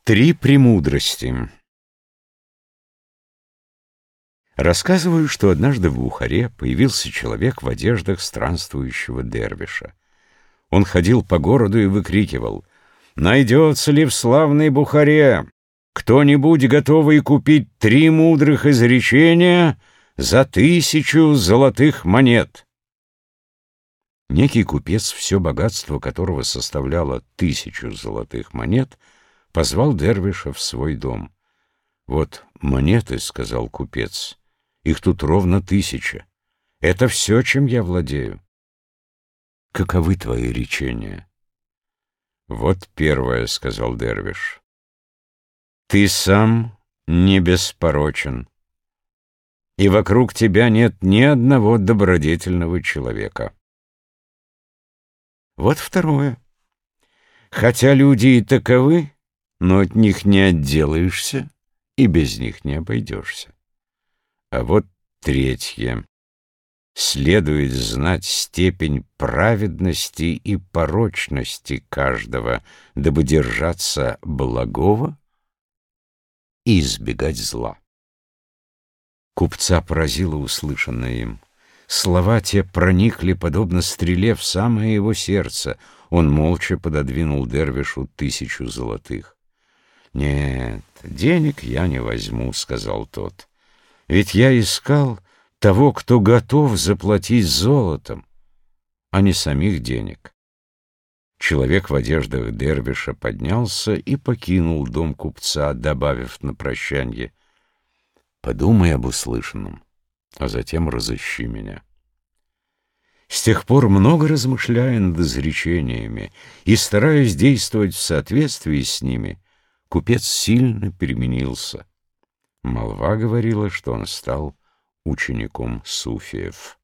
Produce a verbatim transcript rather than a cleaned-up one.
Три премудрости. Рассказываю, что однажды в Бухаре появился человек в одеждах странствующего дервиша. Он ходил по городу и выкрикивал: «Найдется ли в славной Бухаре кто-нибудь, готовый купить три мудрых изречения за тысячу золотых монет?» Некий купец, все богатство которого составляло тысячу золотых монет, позвал дервиша в свой дом. «Вот монеты, — сказал купец, — их тут ровно тысяча. Это все, чем я владею. Каковы твои речения?» «Вот первое, — сказал дервиш, — ты сам не беспорочен, и вокруг тебя нет ни одного добродетельного человека. Вот второе. Хотя люди и таковы, но от них не отделаешься и без них не обойдешься. А вот третье. Следует знать степень праведности и порочности каждого, дабы держаться благого и избегать зла». Купца поразило услышанное им. Слова те проникли, подобно стреле, в самое его сердце. Он молча пододвинул дервишу тысячу золотых. «Нет, денег я не возьму, — сказал тот, — ведь я искал того, кто готов заплатить золотом, а не самих денег». Человек в одеждах дервиша поднялся и покинул дом купца, добавив на прощанье: «Подумай об услышанном, а затем разыщи меня». С тех пор, много размышляя над изречениями и стараясь действовать в соответствии с ними, купец сильно переменился. Молва говорила, что он стал учеником суфиев.